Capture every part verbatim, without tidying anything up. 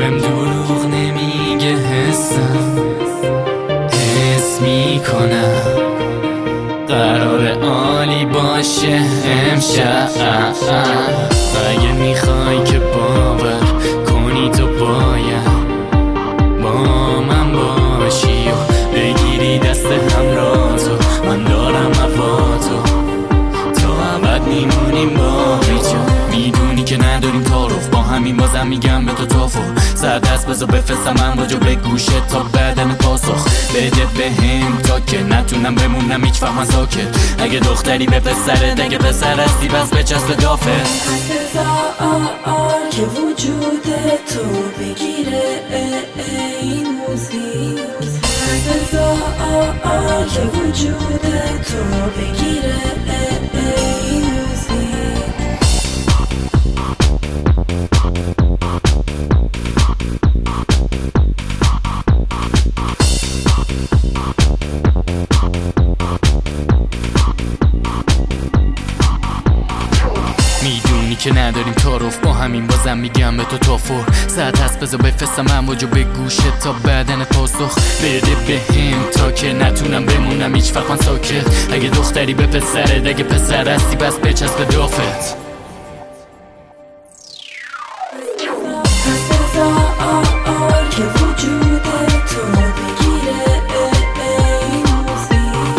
قلبم دروغ نمیگه، حسم حس میکنم قرار عالی باشه امشب. اگه میخوای که باور کنی تو باید با من باشی و بگیری دست همراهتو. من دارم هواتو، تو ابد میمونیم با بیچا. میدونی که نداریم تعارف، با همین بازم میگم به تو توفو. سر دست بذار بفرستم من واجو به گوشت تا بدن پاسخ بده بهم تا که نتونم بمونم هیچ وقت من ساکت. اگه دختری به پسرت، اگه پسر هستی بس بچسب دافت. بذار که وجود تو بگیره این موزیک. بذار که وجود تو بگیره این موزیک. میدونی که نداریم تعارف، با همین بازم میگم به تو توفر. ساعت هست بذار بفرستم امواجو به گوشت تا بدن پاسخ بده بهم تا که نتونم بمونم هیچ وقت من ساکت. اگه دختری به پسرت، اگه پسر هستی بس بچسب دافت. بذار که وجود تو بگیره این موزیک.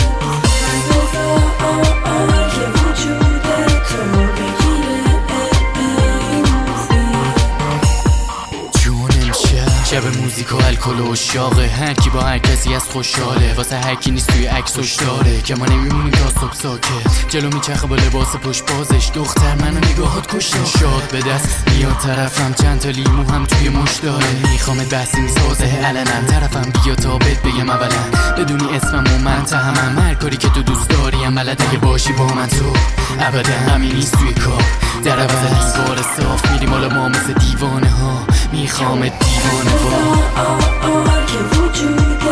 بذار که وجود تو بگیره این موزیک. جون امشب شب موزیک و الکل و اشاقه، هر کی با هر کسی از خوشحاله، واسه هر کی نیست توی عکسش داره که ما نمیمونیم تا صبح ساکت. جلو میچرخه با لباس پشت بازش، دختر منو نگاهات کشته. شاد به دست میاد طرفم، چند تا لیمو هم توی مش داره. میخوامت بحثی میسازه علنا، طرفم بیا تا بهت بگم اولا بدونی اسمم و من تهمم. هر کاری که تو دوست داریم بلد، اگه باشی با من تو ابدا همین نیست توی کار. در عوض دیوار صاف میریم حالا ما مثل دیوانه ها. میخوامت دیوانه با که وجود